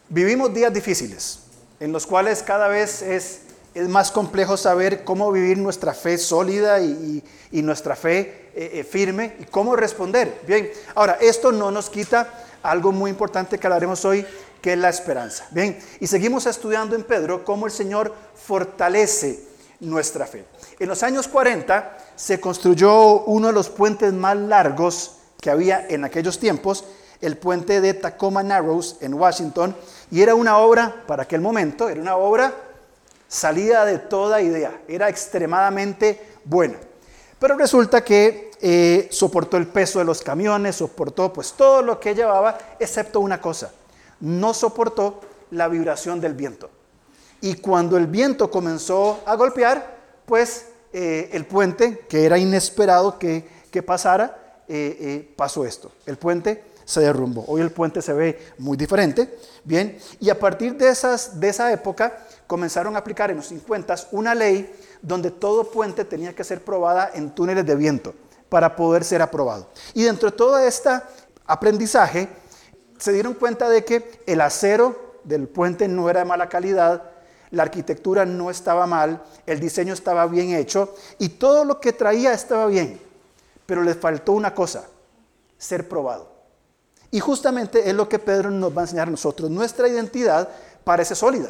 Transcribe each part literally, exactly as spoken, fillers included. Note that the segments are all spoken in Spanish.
Vivimos días difíciles, en los cuales cada vez es, es más complejo saber cómo vivir nuestra fe sólida y, y, y nuestra fe eh, eh, firme y cómo responder. Bien, ahora, esto no nos quita algo muy importante que hablaremos hoy, que es la esperanza. Bien, y seguimos estudiando en Pedro cómo el Señor fortalece nuestra fe. En los años cuarenta se construyó uno de los puentes más largos que había en aquellos tiempos, el puente de Tacoma Narrows en Washington, y era una obra, para aquel momento, era una obra salida de toda idea, era extremadamente buena. Pero resulta que eh, soportó el peso de los camiones, soportó pues todo lo que llevaba, excepto una cosa, no soportó la vibración del viento. Y cuando el viento comenzó a golpear, pues eh, el puente, que era inesperado que, que pasara, eh, eh, pasó esto, el puente se derrumbó. Hoy el puente se ve muy diferente, bien, y a partir de, esas, de esa época comenzaron a aplicar en los cincuenta una ley donde todo puente tenía que ser probada en túneles de viento para poder ser aprobado. Y dentro de todo este aprendizaje se dieron cuenta de que el acero del puente no era de mala calidad, la arquitectura no estaba mal, el diseño estaba bien hecho y todo lo que traía estaba bien, pero les faltó una cosa, ser probado. Y justamente es lo que Pedro nos va a enseñar a nosotros. Nuestra identidad parece sólida,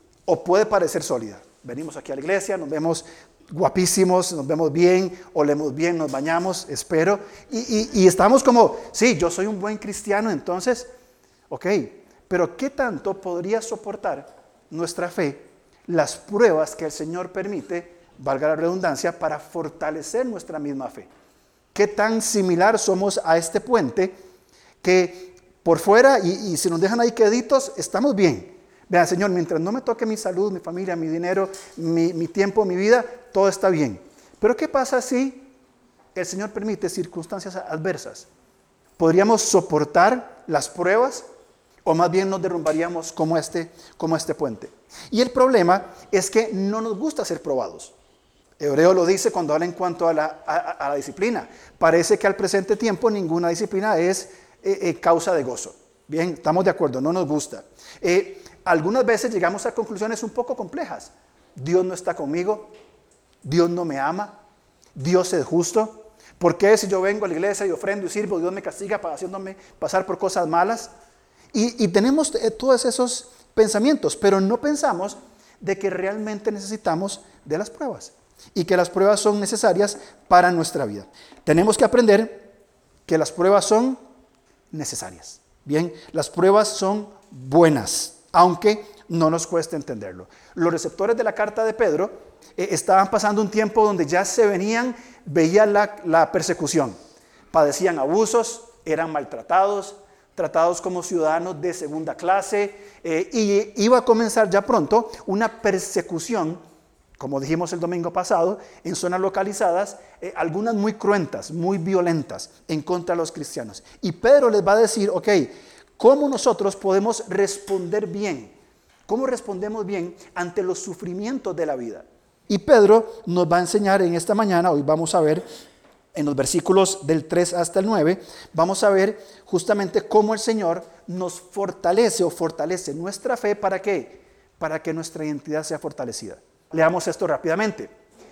o puede parecer sólida. Venimos aquí a la iglesia, nos vemos guapísimos, nos vemos bien, olemos bien, nos bañamos, espero, y, y, y estamos como, sí, yo soy un buen cristiano, entonces, ok, pero ¿qué tanto podría soportar nuestra fe las pruebas que el Señor permite, valga la redundancia, para fortalecer nuestra misma fe? ¿Qué tan similar somos a este puente que por fuera, y, y si nos dejan ahí queditos, estamos bien? Vean, Señor, mientras no me toque mi salud, mi familia, mi dinero, mi, mi tiempo, mi vida, todo está bien. Pero ¿qué pasa si el Señor permite circunstancias adversas? ¿Podríamos soportar las pruebas o más bien nos derrumbaríamos como este, como este puente? Y el problema es que no nos gusta ser probados. Hebreo lo dice cuando habla en cuanto a la, a, a la disciplina. Parece que al presente tiempo ninguna disciplina es eh, eh, causa de gozo. Bien, estamos de acuerdo, no nos gusta. Eh, algunas veces llegamos a conclusiones un poco complejas. Dios no está conmigo, Dios no me ama, Dios es justo. ¿Por qué si yo vengo a la iglesia y ofrendo y sirvo, Dios me castiga para haciéndome pasar por cosas malas? Y, y tenemos eh, todos esos pensamientos, pero no pensamos de que realmente necesitamos de las pruebas y que las pruebas son necesarias para nuestra vida. Tenemos que aprender que las pruebas son necesarias. Bien, las pruebas son buenas, aunque no nos cueste entenderlo. Los receptores de la carta de Pedro eh, estaban pasando un tiempo donde ya se venían, veían la, la persecución, padecían abusos, eran maltratados, tratados como ciudadanos de segunda clase, eh, y iba a comenzar ya pronto una persecución, como dijimos el domingo pasado, en zonas localizadas, eh, algunas muy cruentas, muy violentas en contra de los cristianos. Y Pedro les va a decir, ok, ¿cómo nosotros podemos responder bien? ¿Cómo respondemos bien ante los sufrimientos de la vida? Y Pedro nos va a enseñar en esta mañana, hoy vamos a ver en los versículos del tres hasta el nueve, vamos a ver justamente cómo el Señor nos fortalece o fortalece nuestra fe. ¿Para qué? Para que nuestra identidad sea fortalecida. Leamos esto rápidamente.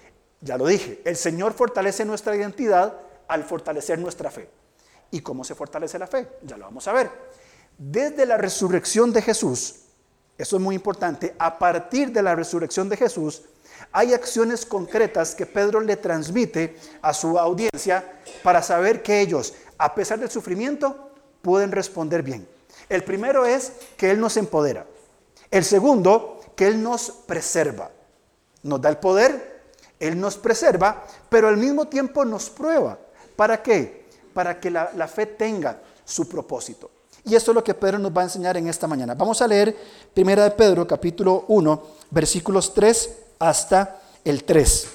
Ya lo dije, el Señor fortalece nuestra identidad al fortalecer nuestra fe. ¿Y cómo se fortalece la fe? Ya lo vamos a ver. Desde la resurrección de Jesús, eso es muy importante, a partir de la resurrección de Jesús, hay acciones concretas que Pedro le transmite a su audiencia para saber que ellos, a pesar del sufrimiento, pueden responder bien. El primero es que Él nos empodera. El segundo, que Él nos preserva. Nos da el poder, Él nos preserva, pero al mismo tiempo nos prueba. ¿Para qué? Para que la, la fe tenga su propósito. Y esto es lo que Pedro nos va a enseñar en esta mañana. Vamos a leer primera de Pedro, capítulo uno, versículos tres hasta el tres.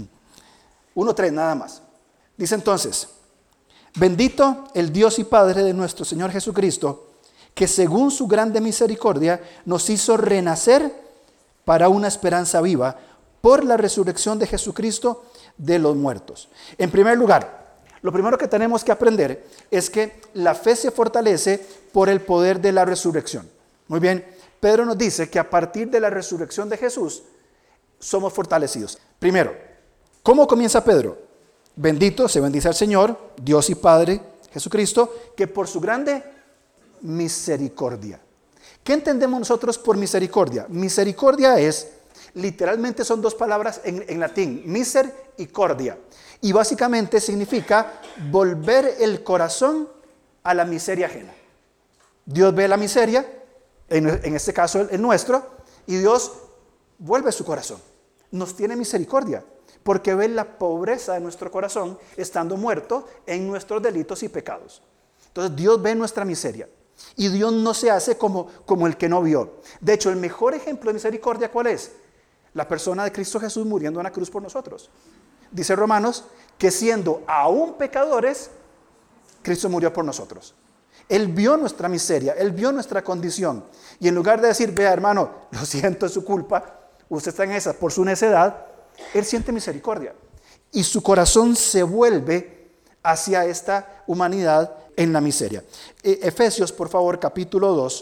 uno, tres, nada más. Dice entonces, bendito el Dios y Padre de nuestro Señor Jesucristo, que según su grande misericordia nos hizo renacer para una esperanza viva por la resurrección de Jesucristo de los muertos. En primer lugar, lo primero que tenemos que aprender es que la fe se fortalece por el poder de la resurrección. Muy bien, Pedro nos dice que a partir de la resurrección de Jesús somos fortalecidos. Primero, ¿cómo comienza Pedro? Bendito se bendice al Señor, Dios y Padre Jesucristo, que por su grande misericordia. ¿Qué entendemos nosotros por misericordia? Misericordia es, literalmente son dos palabras en, en latín, miser y cordia. Y básicamente significa volver el corazón a la miseria ajena. Dios ve la miseria, en, en este caso el, el nuestro, y Dios vuelve su corazón. Nos tiene misericordia, porque ve la pobreza de nuestro corazón estando muerto en nuestros delitos y pecados. Entonces Dios ve nuestra miseria. Y Dios no se hace como, como el que no vio. De hecho, el mejor ejemplo de misericordia, ¿cuál es? La persona de Cristo Jesús muriendo en la cruz por nosotros. Dice Romanos que siendo aún pecadores, Cristo murió por nosotros. Él vio nuestra miseria, Él vio nuestra condición. Y en lugar de decir, vea hermano, lo siento, es su culpa, usted está en esa por su necedad, Él siente misericordia. Y su corazón se vuelve hacia esta humanidad en la miseria. Efesios, por favor, capítulo dos.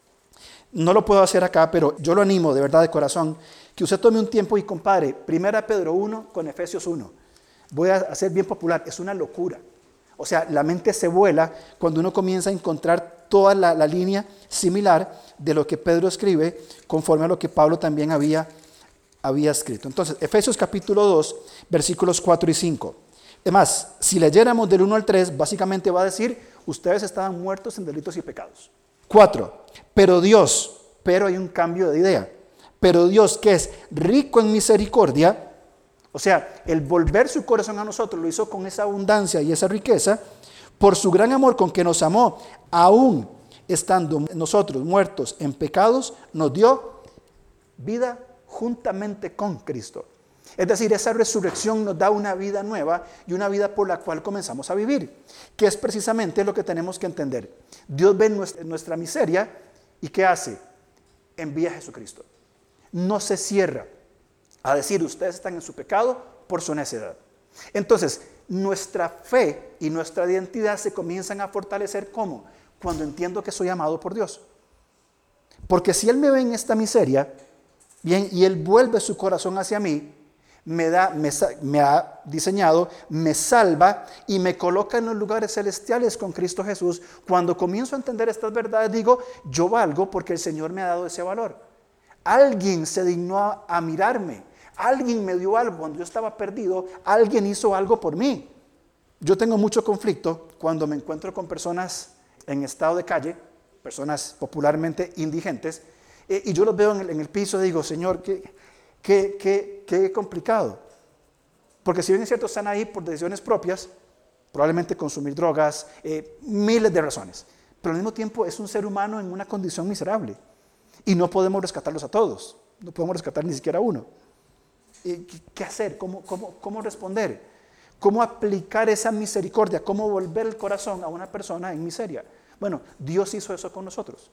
No lo puedo hacer acá, pero yo lo animo de verdad de corazón, que usted tome un tiempo y compare primera Pedro uno con Efesios uno. Voy a hacer bien popular, es una locura. O sea, la mente se vuela cuando uno comienza a encontrar toda la, la línea similar de lo que Pedro escribe, conforme a lo que Pablo también había, había escrito. Entonces, Efesios capítulo dos, versículos cuatro y cinco. Además, si leyéramos del uno al tres, básicamente va a decir, ustedes estaban muertos en delitos y pecados. cuatro. Pero Dios, pero hay un cambio de idea. Pero Dios, que es rico en misericordia, o sea, el volver su corazón a nosotros lo hizo con esa abundancia y esa riqueza, por su gran amor con que nos amó, aún estando nosotros muertos en pecados, nos dio vida juntamente con Cristo. Es decir, esa resurrección nos da una vida nueva y una vida por la cual comenzamos a vivir, que es precisamente lo que tenemos que entender. Dios ve nuestra, nuestra miseria y ¿qué hace? Envía a Jesucristo. No se cierra a decir, ustedes están en su pecado por su necedad. Entonces, nuestra fe y nuestra identidad se comienzan a fortalecer, ¿cómo? Cuando entiendo que soy amado por Dios. Porque si Él me ve en esta miseria, bien, y Él vuelve su corazón hacia mí, me, da, me, me ha diseñado, me salva y me coloca en los lugares celestiales con Cristo Jesús. Cuando comienzo a entender estas verdades, digo, yo valgo porque el Señor me ha dado ese valor. Alguien se dignó a, a mirarme, alguien me dio algo cuando yo estaba perdido, alguien hizo algo por mí. Yo tengo mucho conflicto cuando me encuentro con personas en estado de calle, personas popularmente indigentes, eh, y yo los veo en el, en el piso y digo, Señor, qué, qué, qué, qué complicado. Porque si bien es cierto, están ahí por decisiones propias, probablemente consumir drogas, eh, miles de razones, pero al mismo tiempo es un ser humano en una condición miserable. Y no podemos rescatarlos a todos, no podemos rescatar ni siquiera a uno. ¿Qué hacer? ¿Cómo, cómo, cómo responder? ¿Cómo aplicar esa misericordia? ¿Cómo volver el corazón a una persona en miseria? Bueno, Dios hizo eso con nosotros.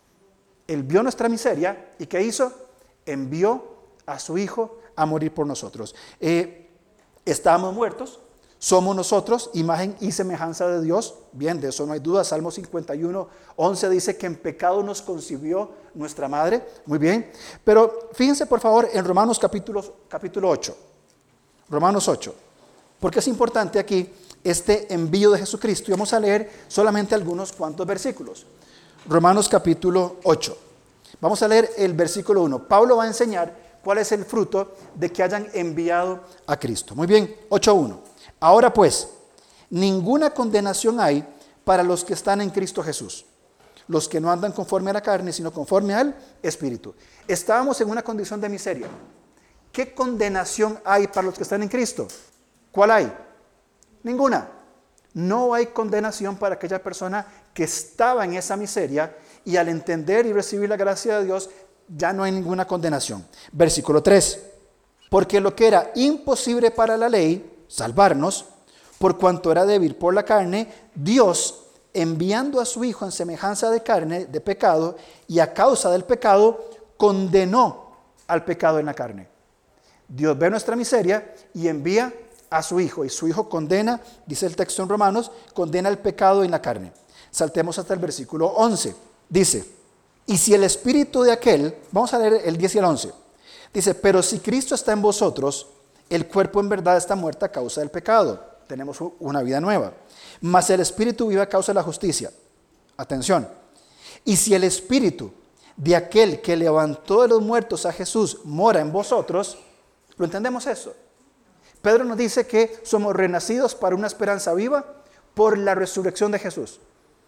Él vio nuestra miseria y ¿qué hizo? Envió a su Hijo a morir por nosotros. Eh, estábamos muertos. Somos nosotros, imagen y semejanza de Dios. Bien, de eso no hay duda. Salmo cincuenta y uno, once dice que en pecado nos concibió nuestra madre. Muy bien. Pero fíjense por favor en Romanos capítulo, capítulo ocho. Romanos ocho. Porque es importante aquí este envío de Jesucristo. Y vamos a leer solamente algunos cuantos versículos. Romanos capítulo ocho. Vamos a leer el versículo uno. Pablo va a enseñar cuál es el fruto de que hayan enviado a Cristo. Muy bien, ocho uno. Ahora pues, ninguna condenación hay para los que están en Cristo Jesús, los que no andan conforme a la carne, sino conforme al Espíritu. Estábamos en una condición de miseria. ¿Qué condenación hay para los que están en Cristo? ¿Cuál hay? Ninguna. No hay condenación para aquella persona que estaba en esa miseria y al entender y recibir la gracia de Dios, ya no hay ninguna condenación. Versículo tres. Porque lo que era imposible para la ley, salvarnos, por cuanto era débil por la carne, Dios, enviando a su Hijo en semejanza de carne, de pecado, y a causa del pecado, condenó al pecado en la carne. Dios ve nuestra miseria y envía a su Hijo, y su Hijo condena, dice el texto en Romanos, condena el pecado en la carne. Saltemos hasta el versículo once. Dice, Y si el espíritu de aquel, vamos a leer el diez y el once, dice, pero si Cristo está en vosotros, el cuerpo en verdad está muerto a causa del pecado. Tenemos una vida nueva. Mas el espíritu vive a causa de la justicia. Atención. Y si el espíritu de aquel que levantó de los muertos a Jesús mora en vosotros, ¿lo entendemos eso? Pedro nos dice que somos renacidos para una esperanza viva por la resurrección de Jesús.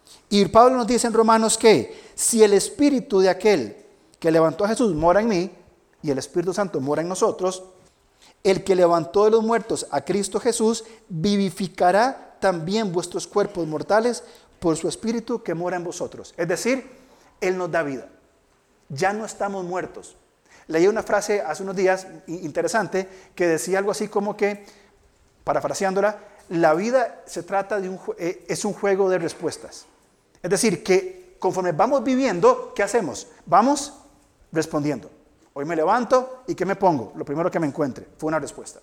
Y Pablo nos dice en Romanos que si el espíritu de aquel que levantó a Jesús mora en mí y el Espíritu Santo mora en nosotros, el que levantó de los muertos a Cristo Jesús vivificará también vuestros cuerpos mortales por su espíritu que mora en vosotros. Es decir, Él nos da vida. Ya no estamos muertos. Leí una frase hace unos días interesante que decía algo así como que, parafraseándola, la vida se trata de un, eh, es un juego de respuestas. Es decir, que conforme vamos viviendo, ¿qué hacemos? Vamos respondiendo. Hoy me levanto y ¿qué me pongo? Lo primero que me encuentre. Fue una respuesta.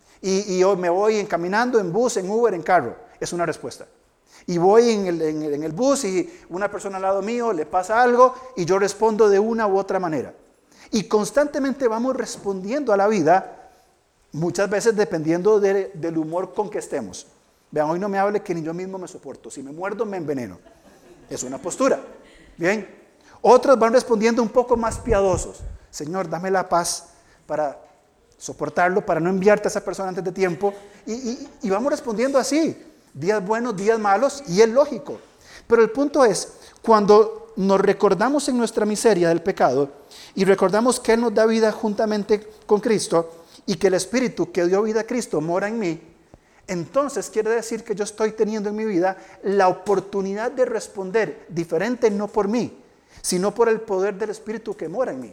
Y, y hoy me voy encaminando en bus, en Uber, en carro. Es una respuesta. Y voy en el, en, en el bus y una persona al lado mío le pasa algo y yo respondo de una u otra manera. Y constantemente vamos respondiendo a la vida, muchas veces dependiendo de, del humor con que estemos. Vean, hoy no me hable que ni yo mismo me soporto. Si me muerdo, me enveneno. Es una postura. Bien. Otros van respondiendo un poco más piadosos. Señor, dame la paz para soportarlo, para no enviarte a esa persona antes de tiempo. Y, y, y vamos respondiendo así. Días buenos, días malos, y es lógico. Pero el punto es, cuando nos recordamos en nuestra miseria del pecado y recordamos que Él nos da vida juntamente con Cristo y que el Espíritu que dio vida a Cristo mora en mí, entonces quiere decir que yo estoy teniendo en mi vida la oportunidad de responder diferente, no por mí, sino por el poder del Espíritu que mora en mí.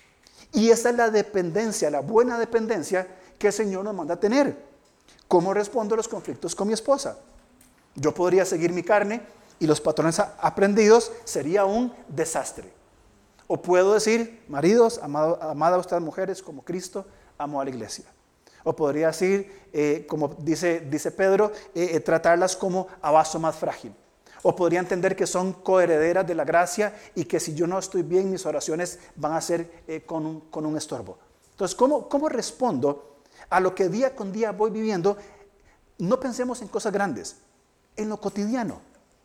Y esa es la dependencia, la buena dependencia que el Señor nos manda a tener. ¿Cómo respondo a los conflictos con mi esposa? Yo podría seguir mi carne y los patrones aprendidos, sería un desastre. O puedo decir, maridos, amado, amad a ustedes mujeres como Cristo amó a la iglesia. O podría decir, eh, como dice, dice Pedro, eh, eh, tratarlas como a vaso más frágil. O podría entender que son coherederas de la gracia y que si yo no estoy bien, mis oraciones van a ser eh, con, un, con un estorbo. Entonces, ¿cómo, ¿cómo respondo a lo que día con día voy viviendo? No pensemos en cosas grandes, en lo cotidiano,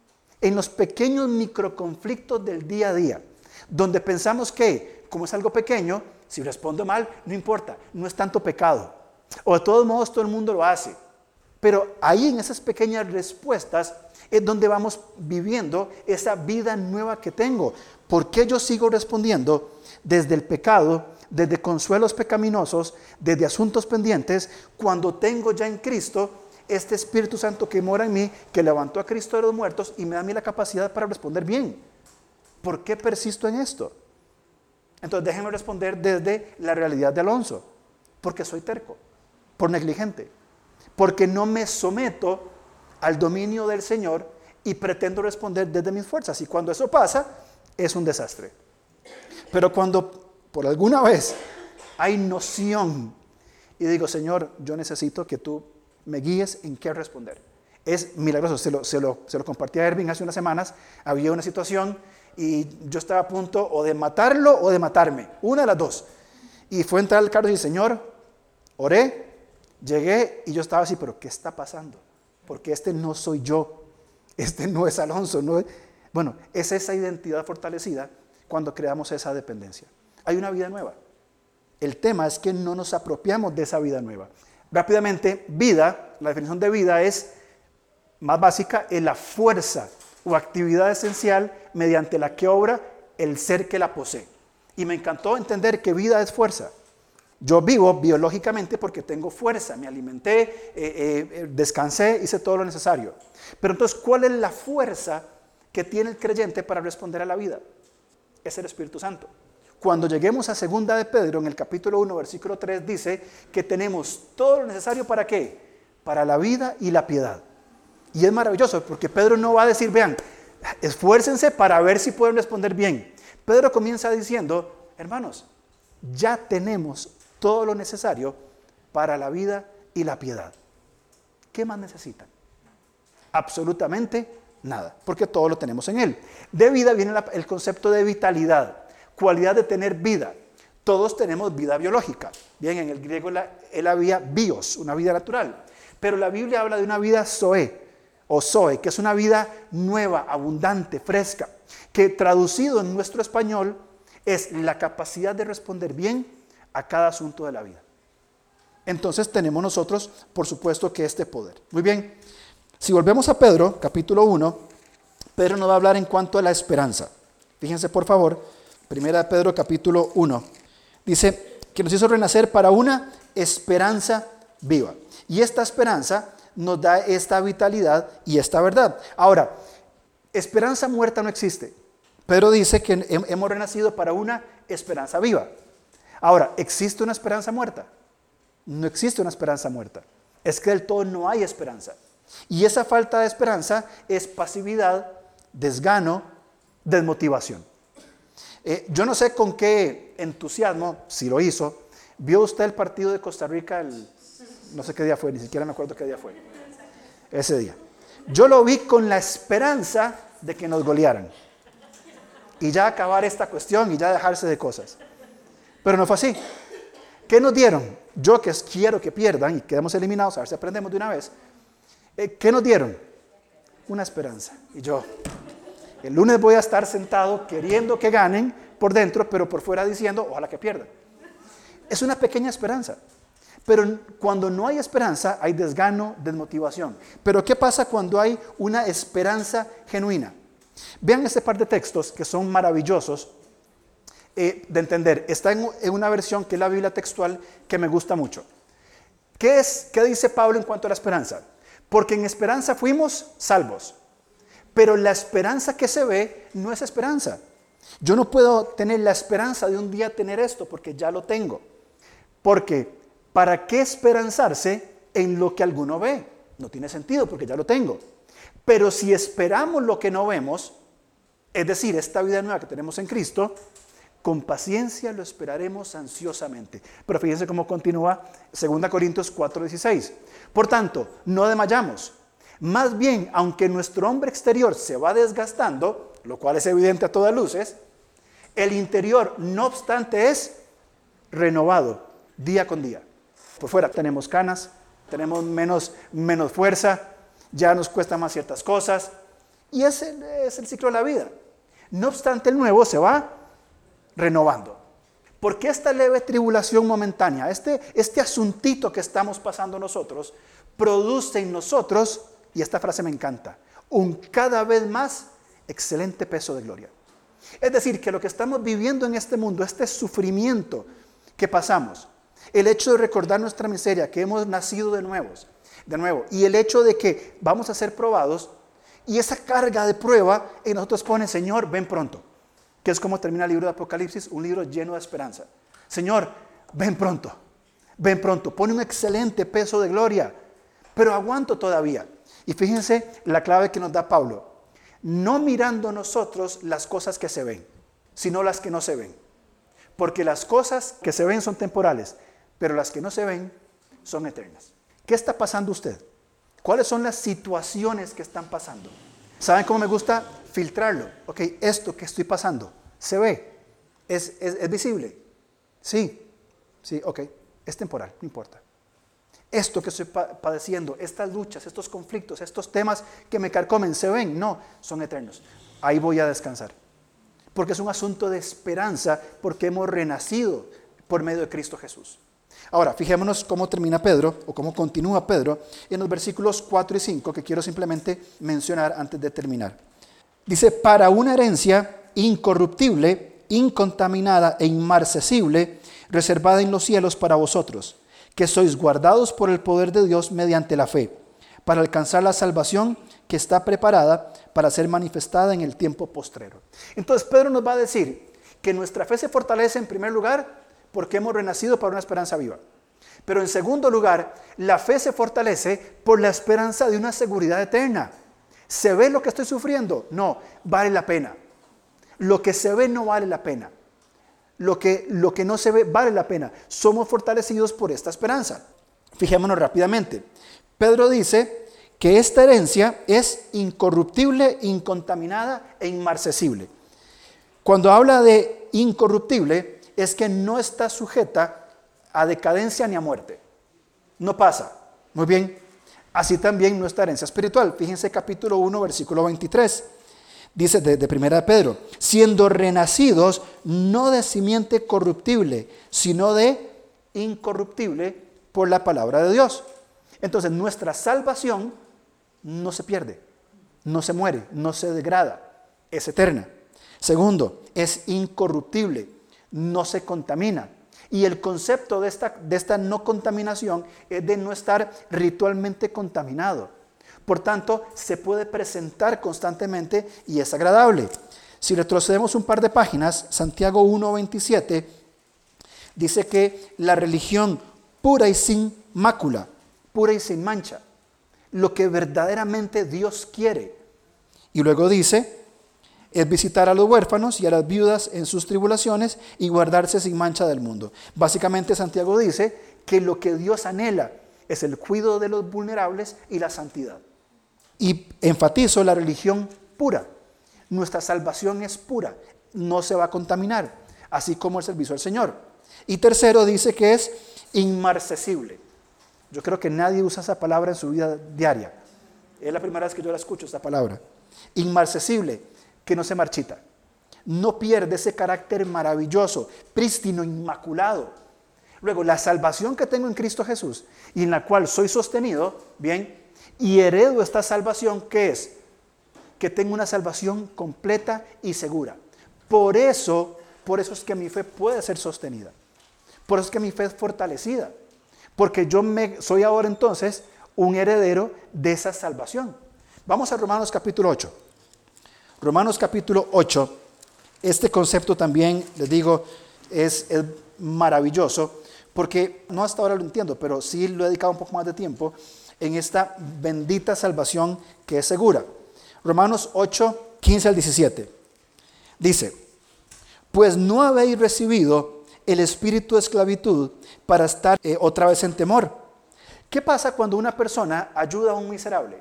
en los pequeños microconflictos del día a día, donde pensamos que, como es algo pequeño, si respondo mal, no importa, no es tanto pecado. O de todos modos todo el mundo lo hace. Pero ahí en esas pequeñas respuestas es donde vamos viviendo esa vida nueva que tengo. ¿Por qué yo sigo respondiendo desde el pecado, desde consuelos pecaminosos, desde asuntos pendientes, cuando tengo ya en Cristo este Espíritu Santo que mora en mí, que levantó a Cristo de los muertos y me da a mí la capacidad para responder bien? ¿Por qué persisto en esto? Entonces déjenme responder desde la realidad de Alonso. Porque soy terco, por negligente, porque no me someto al dominio del Señor y pretendo responder desde mis fuerzas. Y cuando eso pasa, es un desastre. Pero cuando por alguna vez hay noción y digo, Señor, yo necesito que tú me guíes en qué responder. Es milagroso, se lo, se lo, se lo compartí a Ervin hace unas semanas. Había una situación y yo estaba a punto o de matarlo o de matarme, una de las dos. Y fue a entrar al carro y dije, Señor, oré, llegué y yo estaba así, pero ¿qué está pasando? Porque este no soy yo, este no es Alonso. No es... Bueno, es esa identidad fortalecida cuando creamos esa dependencia. Hay una vida nueva. El tema es que no nos apropiamos de esa vida nueva. Rápidamente, vida, la definición de vida es más básica, es la fuerza o actividad esencial mediante la que obra el ser que la posee. Y me encantó entender que vida es fuerza. Yo vivo biológicamente porque tengo fuerza, me alimenté, eh, eh, descansé, hice todo lo necesario. Pero entonces, ¿cuál es la fuerza que tiene el creyente para responder a la vida? Es el Espíritu Santo. Cuando lleguemos a segunda de Pedro, en el capítulo uno, versículo tres, dice que tenemos todo lo necesario ¿para qué? Para la vida y la piedad. Y es maravilloso porque Pedro no va a decir, vean, esfuércense para ver si pueden responder bien. Pedro comienza diciendo, hermanos, ya tenemos todo lo necesario para la vida y la piedad. ¿Qué más necesitan? Absolutamente nada, porque todo lo tenemos en Él. De vida viene la, el concepto de vitalidad, cualidad de tener vida. Todos tenemos vida biológica. Bien, en el griego la, él había bios, una vida natural. Pero la Biblia habla de una vida zoe, o zoe, que es una vida nueva, abundante, fresca, que traducido en nuestro español es la capacidad de responder bien a cada asunto de la vida. Entonces tenemos nosotros, por supuesto, que este poder. Muy bien, si volvemos a Pedro, capítulo uno, Pedro nos va a hablar en cuanto a la esperanza. Fíjense, por favor, primera de Pedro, capítulo uno. Dice que nos hizo renacer para una esperanza viva. Y esta esperanza nos da esta vitalidad y esta verdad. Ahora, esperanza muerta no existe. Pedro dice que hemos renacido para una esperanza viva. Ahora, ¿existe una esperanza muerta? No existe una esperanza muerta. Es que del todo no hay esperanza. Y esa falta de esperanza es pasividad, desgano, desmotivación. Eh, yo no sé con qué entusiasmo, si lo hizo, vio usted el partido de Costa Rica, el, no sé qué día fue, ni siquiera me acuerdo qué día fue, ese día. Yo lo vi con la esperanza de que nos golearan y ya acabar esta cuestión y ya dejarse de cosas. Pero no fue así. ¿Qué nos dieron? Yo que quiero que pierdan y quedemos eliminados, a ver si aprendemos de una vez. Eh, ¿Qué nos dieron? Una esperanza. Y yo, el lunes voy a estar sentado queriendo que ganen por dentro, pero por fuera diciendo, ojalá que pierdan. Es una pequeña esperanza. Pero cuando no hay esperanza, hay desgano, desmotivación. Pero ¿qué pasa cuando hay una esperanza genuina? Vean este par de textos que son maravillosos eh, de entender. Está en, en una versión que es la Biblia textual que me gusta mucho. ¿Qué es? ¿Qué dice Pablo en cuanto a la esperanza? Porque en esperanza fuimos salvos. Pero la esperanza que se ve no es esperanza. Yo no puedo tener la esperanza de un día tener esto porque ya lo tengo. Porque ¿para qué esperanzarse en lo que alguno ve? No tiene sentido porque ya lo tengo. Pero si esperamos lo que no vemos, es decir, esta vida nueva que tenemos en Cristo, con paciencia lo esperaremos ansiosamente. Pero fíjense cómo continúa segunda Corintios cuatro dieciséis. Por tanto, no desmayamos. Más bien, aunque nuestro hombre exterior se va desgastando, lo cual es evidente a todas luces, el interior, no obstante, es renovado día con día. Por fuera tenemos canas, tenemos menos, menos fuerza, ya nos cuesta más ciertas cosas, y ese es, es el ciclo de la vida. No obstante, el nuevo se va renovando. Porque esta leve tribulación momentánea, este, este asuntito que estamos pasando nosotros, produce en nosotros, y esta frase me encanta, un cada vez más excelente peso de gloria. Es decir, que lo que estamos viviendo en este mundo, este sufrimiento que pasamos, el hecho de recordar nuestra miseria, que hemos nacido de nuevos, de nuevo, y el hecho de que vamos a ser probados, y esa carga de prueba en nosotros pone, Señor, ven pronto. Que es como termina el libro de Apocalipsis, un libro lleno de esperanza. Señor, ven pronto, ven pronto. Pone un excelente peso de gloria, pero aguanto todavía. Y fíjense la clave que nos da Pablo. No mirando nosotros las cosas que se ven, sino las que no se ven. Porque las cosas que se ven son temporales, pero las que no se ven son eternas. ¿Qué está pasando usted? ¿Cuáles son las situaciones que están pasando? ¿Saben cómo me gusta filtrarlo? Ok, esto que estoy pasando, ¿se ve? ¿Es, es, es visible? Sí, sí, ok, es temporal, no importa. Esto que estoy padeciendo, estas luchas, estos conflictos, estos temas que me carcomen, ¿se ven? No, son eternos. Ahí voy a descansar. Porque es un asunto de esperanza, porque hemos renacido por medio de Cristo Jesús. Ahora, fijémonos cómo termina Pedro, o cómo continúa Pedro, en los versículos cuatro y cinco, que quiero simplemente mencionar antes de terminar. Dice, para una herencia incorruptible, incontaminada e inmarcesible, reservada en los cielos para vosotros, que sois guardados por el poder de Dios mediante la fe, para alcanzar la salvación que está preparada para ser manifestada en el tiempo postrero. Entonces Pedro nos va a decir que nuestra fe se fortalece en primer lugar porque hemos renacido para una esperanza viva. Pero en segundo lugar, la fe se fortalece por la esperanza de una seguridad eterna. ¿Se ve lo que estoy sufriendo? No, vale la pena. Lo que se ve no vale la pena. Lo que, lo que no se ve vale la pena. Somos fortalecidos por esta esperanza. Fijémonos rápidamente. Pedro dice que esta herencia es incorruptible, incontaminada e inmarcesible. Cuando habla de incorruptible, es que no está sujeta a decadencia ni a muerte. No pasa. Muy bien. Así también nuestra herencia espiritual. Fíjense capítulo uno, versículo veintitrés. Dice de, de primera de Pedro, siendo renacidos no de simiente corruptible, sino de incorruptible por la palabra de Dios. Entonces nuestra salvación no se pierde, no se muere, no se degrada, es eterna. Segundo, es incorruptible, no se contamina. Y el concepto de esta, de esta no contaminación es de no estar ritualmente contaminado. Por tanto, se puede presentar constantemente y es agradable. Si retrocedemos un par de páginas, Santiago uno veintisiete dice que la religión pura y sin mácula, pura y sin mancha, lo que verdaderamente Dios quiere. Y luego dice, es visitar a los huérfanos y a las viudas en sus tribulaciones y guardarse sin mancha del mundo. Básicamente Santiago dice que lo que Dios anhela es el cuidado de los vulnerables y la santidad. Y enfatizo la religión pura. Nuestra salvación es pura, no se va a contaminar, así como el servicio al Señor. Y tercero dice que es inmarcesible. Yo creo que nadie usa esa palabra en su vida diaria. Es la primera vez que yo la escucho, esta palabra. Inmarcesible, que no se marchita. No pierde ese carácter maravilloso, prístino, inmaculado. Luego, la salvación que tengo en Cristo Jesús y en la cual soy sostenido, bien, y heredo esta salvación, ¿qué es? Que tengo una salvación completa y segura. Por eso, por eso es que mi fe puede ser sostenida. Por eso es que mi fe es fortalecida. Porque yo me, soy ahora entonces un heredero de esa salvación. Vamos a Romanos capítulo ocho. Romanos capítulo ocho. Este concepto también, les digo, es, es maravilloso. Porque no hasta ahora lo entiendo, pero sí lo he dedicado un poco más de tiempo en esta bendita salvación que es segura. Romanos ocho, quince al diecisiete. Dice, pues no habéis recibido el espíritu de esclavitud para estar eh, otra vez en temor. ¿Qué pasa cuando una persona ayuda a un miserable?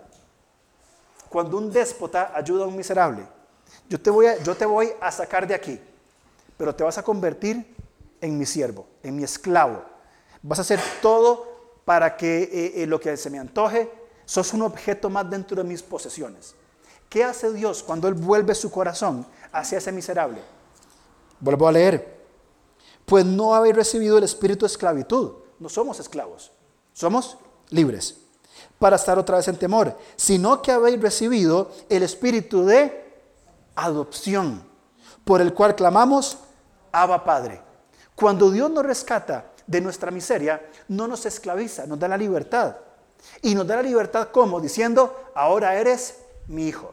Cuando un déspota ayuda a un miserable. Yo te voy a, yo te voy a sacar de aquí, pero te vas a convertir en mi siervo, en mi esclavo. Vas a hacer todo para que eh, eh, lo que se me antoje, sos un objeto más dentro de mis posesiones. ¿Qué hace Dios cuando Él vuelve su corazón hacia ese miserable? Vuelvo a leer. Pues no habéis recibido el espíritu de esclavitud. No somos esclavos, somos libres, para estar otra vez en temor, sino que habéis recibido el espíritu de adopción, por el cual clamamos, Abba Padre. Cuando Dios nos rescata de nuestra miseria, no nos esclaviza, nos da la libertad. Y nos da la libertad como diciendo, ahora eres mi hijo.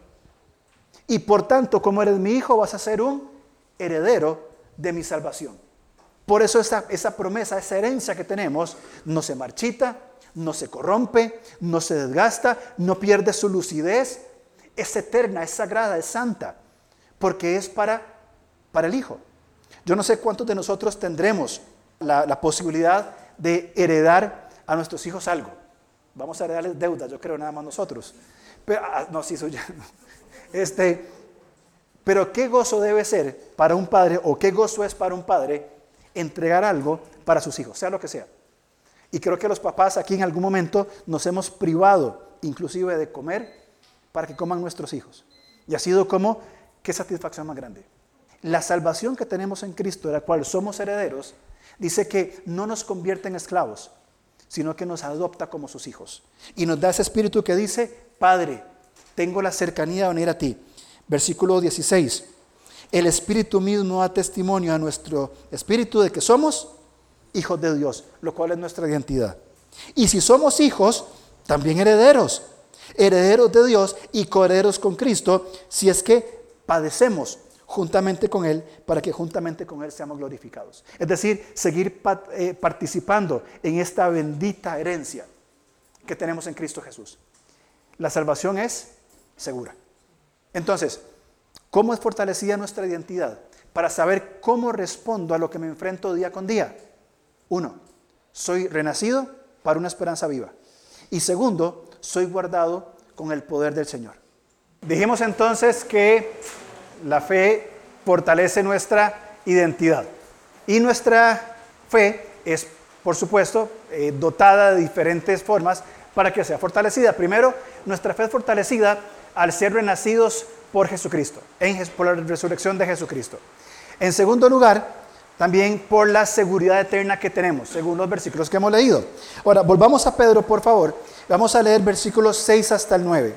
Y por tanto, como eres mi hijo, vas a ser un heredero de mi salvación. Por eso esa, esa promesa, esa herencia que tenemos, no se marchita, no se corrompe, no se desgasta, no pierde su lucidez. Es eterna, es sagrada, es santa, porque es para, para el hijo. Yo no sé cuántos de nosotros tendremos la, la posibilidad de heredar a nuestros hijos algo. Vamos a heredarles deudas, yo creo, nada más nosotros. Pero, ah, no, sí, soy yo. Este, pero qué gozo debe ser para un padre, o qué gozo es para un padre entregar algo para sus hijos, sea lo que sea. Y creo que los papás aquí en algún momento nos hemos privado, inclusive de comer, para que coman nuestros hijos. Y ha sido como, qué satisfacción más grande. La salvación que tenemos en Cristo, de la cual somos herederos, dice que no nos convierte en esclavos, sino que nos adopta como sus hijos. Y nos da ese espíritu que dice, Padre, tengo la cercanía de venir a ti. Versículo dieciséis. El espíritu mismo da testimonio a nuestro espíritu de que somos hijos de Dios, lo cual es nuestra identidad. Y si somos hijos, también herederos. Herederos de Dios y coherederos con Cristo, si es que padecemos juntamente con Él, para que juntamente con Él seamos glorificados. Es decir, seguir pa- eh, participando en esta bendita herencia que tenemos en Cristo Jesús. La salvación es segura. Entonces, ¿cómo es fortalecida nuestra identidad? Para saber cómo respondo a lo que me enfrento día con día. Uno, soy renacido para una esperanza viva. Y segundo, soy guardado con el poder del Señor. Dijimos entonces que la fe fortalece nuestra identidad y nuestra fe es, por supuesto, eh, dotada de diferentes formas para que sea fortalecida. Primero, nuestra fe es fortalecida al ser renacidos por Jesucristo, en, por la resurrección de Jesucristo. En segundo lugar, también por la seguridad eterna que tenemos, según los versículos que hemos leído. Ahora, volvamos a Pedro, por favor. Vamos a leer versículos seis hasta el nueve.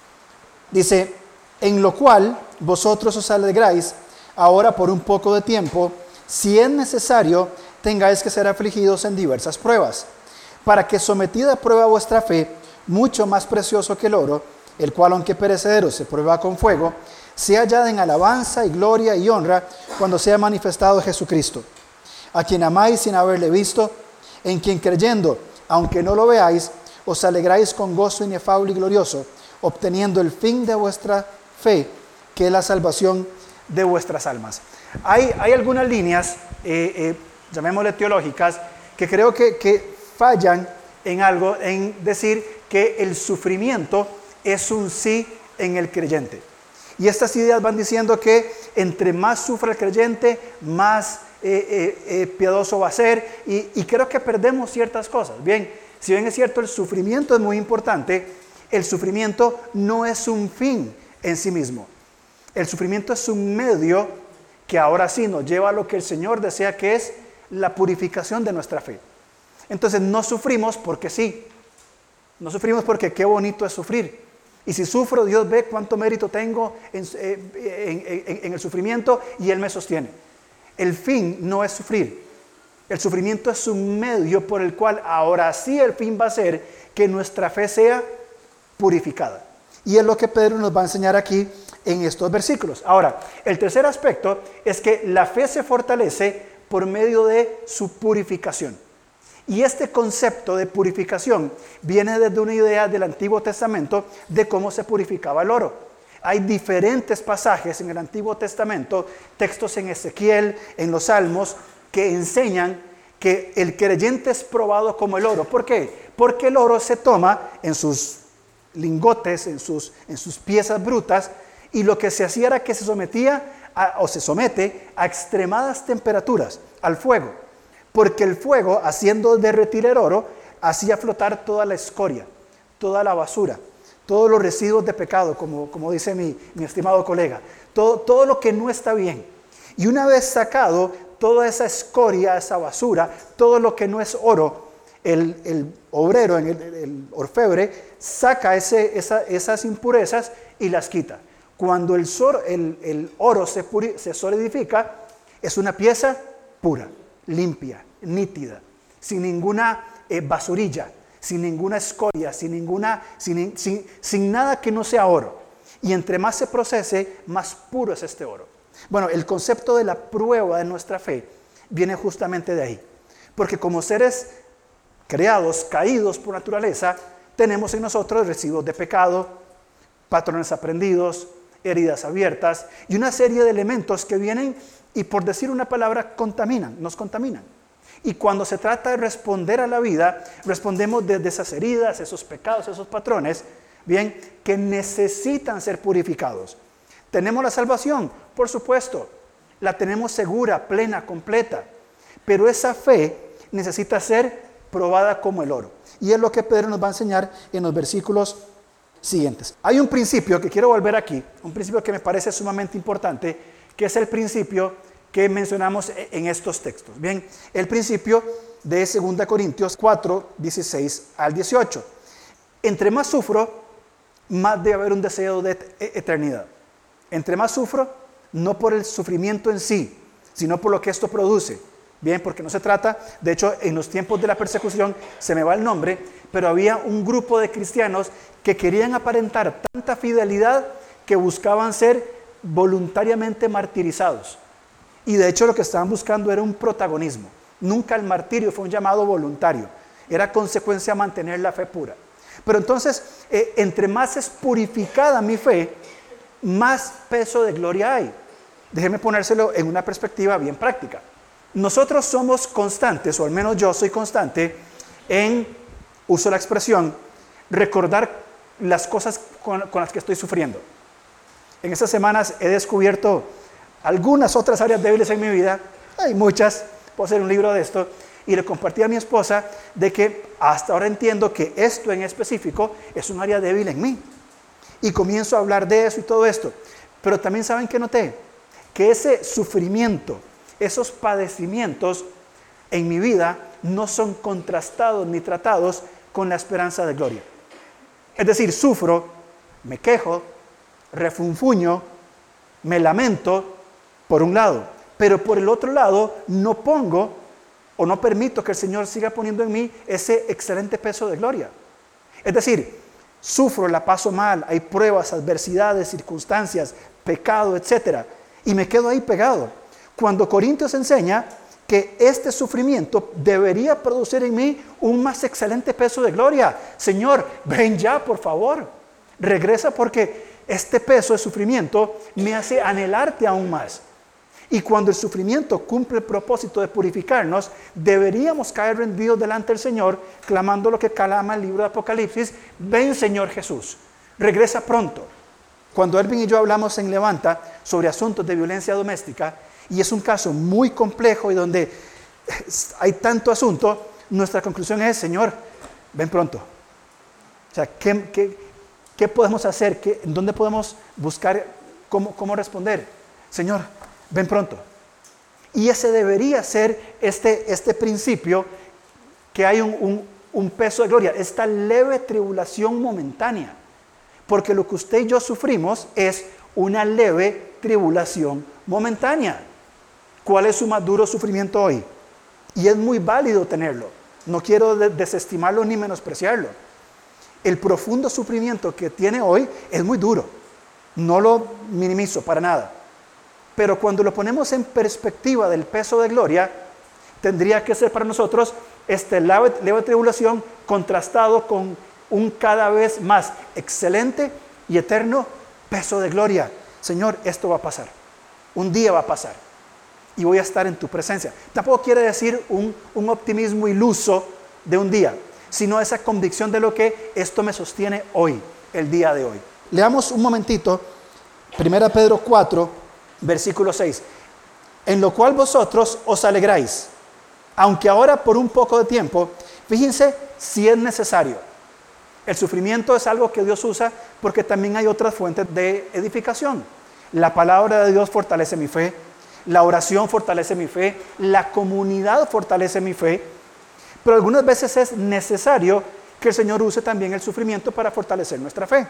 Dice, en lo cual vosotros os alegráis ahora por un poco de tiempo, si es necesario, tengáis que ser afligidos en diversas pruebas, para que sometida a prueba vuestra fe, mucho más precioso que el oro, el cual aunque perecedero se prueba con fuego, sea hallada en alabanza y gloria y honra cuando sea manifestado Jesucristo, a quien amáis sin haberle visto, en quien creyendo, aunque no lo veáis, os alegráis con gozo inefable y glorioso, obteniendo el fin de vuestra fe, que es la salvación de vuestras almas. Hay, hay algunas líneas, eh, eh, llamémosle teológicas, que creo que, que fallan en algo, en decir que el sufrimiento es un sí en el creyente. Y estas ideas van diciendo que entre más sufre el creyente, más eh, eh, eh, piadoso va a ser, y, y creo que perdemos ciertas cosas. Bien, si bien es cierto, el sufrimiento es muy importante, el sufrimiento no es un fin en sí mismo. El sufrimiento es un medio que ahora sí nos lleva a lo que el Señor desea, que es la purificación de nuestra fe. Entonces no sufrimos porque sí, no sufrimos porque qué bonito es sufrir. Y si sufro, Dios ve cuánto mérito tengo en, en, en, en el sufrimiento y Él me sostiene. El fin no es sufrir. El sufrimiento es un medio por el cual ahora sí el fin va a ser que nuestra fe sea purificada. Y es lo que Pedro nos va a enseñar aquí en estos versículos. Ahora, el tercer aspecto es que la fe se fortalece por medio de su purificación. Y este concepto de purificación viene desde una idea del Antiguo Testamento de cómo se purificaba el oro. Hay diferentes pasajes en el Antiguo Testamento, textos en Ezequiel, en los Salmos, que enseñan que el creyente es probado como el oro. ¿Por qué? Porque el oro se toma en sus lingotes, en sus, en sus piezas brutas, y lo que se hacía era que se sometía a, o se somete a extremadas temperaturas, al fuego. Porque el fuego, haciendo derretir el oro, hacía flotar toda la escoria, toda la basura, todos los residuos de pecado, como, como dice mi, mi estimado colega, todo, todo lo que no está bien. Y una vez sacado toda esa escoria, esa basura, todo lo que no es oro, el, el obrero, el, el orfebre, saca ese, esa, esas impurezas y las quita. Cuando el, sor, el, el oro se, puri, se solidifica, es una pieza pura, limpia, nítida, sin ninguna eh, basurilla, sin ninguna escoria, sin, ninguna, sin, sin, sin nada que no sea oro. Y entre más se procese, más puro es este oro. Bueno, el concepto de la prueba de nuestra fe viene justamente de ahí. Porque como seres creados, caídos por naturaleza, tenemos en nosotros residuos de pecado, patrones aprendidos, heridas abiertas y una serie de elementos que vienen y, por decir una palabra, contaminan, nos contaminan. Y cuando se trata de responder a la vida, respondemos desde esas heridas, esos pecados, esos patrones, bien, que necesitan ser purificados. ¿Tenemos la salvación? Por supuesto. La tenemos segura, plena, completa. Pero esa fe necesita ser probada como el oro. Y es lo que Pedro nos va a enseñar en los versículos siguientes. Hay un principio que quiero volver aquí, un principio que me parece sumamente importante, que es el principio que mencionamos en estos textos. Bien, el principio de segunda Corintios cuatro, dieciséis al dieciocho. Entre más sufro, más debe haber un deseo de eternidad. Entre más sufro, no por el sufrimiento en sí, sino por lo que esto produce. Bien, porque no se trata, de hecho, en los tiempos de la persecución, se me va el nombre, pero había un grupo de cristianos que querían aparentar tanta fidelidad que buscaban ser voluntariamente martirizados. Y de hecho lo que estaban buscando era un protagonismo. Nunca el martirio fue un llamado voluntario, era consecuencia mantener la fe pura. Pero entonces, eh, entre más es purificada mi fe, más peso de gloria hay. Déjeme ponérselo en una perspectiva bien práctica. Nosotros somos constantes, o al menos yo soy constante, en, uso la expresión, recordar las cosas con, con las que estoy sufriendo. En estas semanas he descubierto algunas otras áreas débiles en mi vida. Hay muchas, puedo hacer un libro de esto. Y le compartí a mi esposa de que hasta ahora entiendo que esto en específico es un área débil en mí. Y comienzo a hablar de eso y todo esto. Pero también saben que noté que ese sufrimiento, esos padecimientos en mi vida no son contrastados ni tratados con la esperanza de gloria. Es decir, sufro, me quejo, refunfuño, me lamento por un lado, pero por el otro lado no pongo o no permito que el Señor siga poniendo en mí ese excelente peso de gloria. Es decir, sufro, la paso mal, hay pruebas, adversidades, circunstancias, pecado, etcétera, y me quedo ahí pegado. Cuando Corintios enseña que este sufrimiento debería producir en mí un más excelente peso de gloria. Señor, ven ya, por favor. Regresa porque este peso de sufrimiento me hace anhelarte aún más. Y cuando el sufrimiento cumple el propósito de purificarnos, deberíamos caer rendidos delante del Señor, clamando lo que clama el libro de Apocalipsis: ven, Señor Jesús, regresa pronto. Cuando Erwin y yo hablamos en Levanta sobre asuntos de violencia doméstica, y es un caso muy complejo y donde hay tanto asunto, nuestra conclusión es: Señor, ven pronto. O sea, ¿qué, qué, qué podemos hacer? ¿Qué, ¿En dónde podemos buscar cómo, cómo responder? Señor, ven pronto. Y ese debería ser este, este principio, que hay un, un, un peso de gloria, esta leve tribulación momentánea. Porque lo que usted y yo sufrimos es una leve tribulación momentánea. ¿Cuál es su más duro sufrimiento hoy? Y es muy válido tenerlo. No quiero desestimarlo ni menospreciarlo. El profundo sufrimiento que tiene hoy es muy duro. No lo minimizo para nada. Pero cuando lo ponemos en perspectiva del peso de gloria, tendría que ser para nosotros esta leve, leve tribulación contrastado con un cada vez más excelente y eterno peso de gloria. Señor, esto va a pasar. Un día va a pasar. Y voy a estar en tu presencia. Tampoco quiere decir un, un optimismo iluso de un día, sino esa convicción de lo que esto me sostiene hoy, el día de hoy. Leamos un momentito, primera Pedro cuatro, versículo seis. En lo cual vosotros os alegráis, aunque ahora por un poco de tiempo, fíjense si es necesario. El sufrimiento es algo que Dios usa porque también hay otras fuentes de edificación. La palabra de Dios fortalece mi fe, la oración fortalece mi fe, la comunidad fortalece mi fe, pero algunas veces es necesario que el Señor use también el sufrimiento para fortalecer nuestra fe.